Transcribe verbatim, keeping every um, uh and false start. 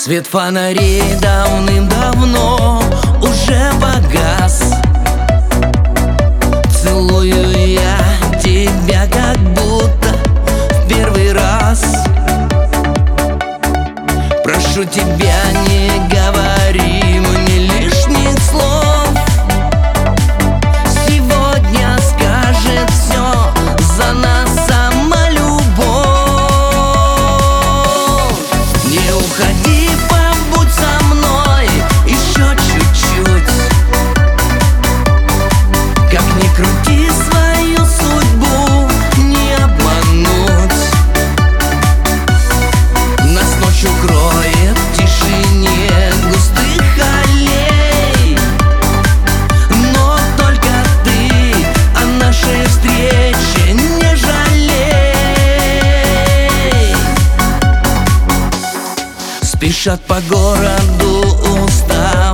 Свет фонарей давным-давно уже погас. Целую я тебя, как будто в первый раз. Прошу тебя, не говори мне лишних слов. Сегодня скажет все за нас сама любовь. Не уходи, побудь со мной еще чуть-чуть. Как ни крути, свою судьбу не обмануть. Нас ночью кроет в тишине густых аллей, но только ты о нашей встрече не жалей. Спешат по городу устав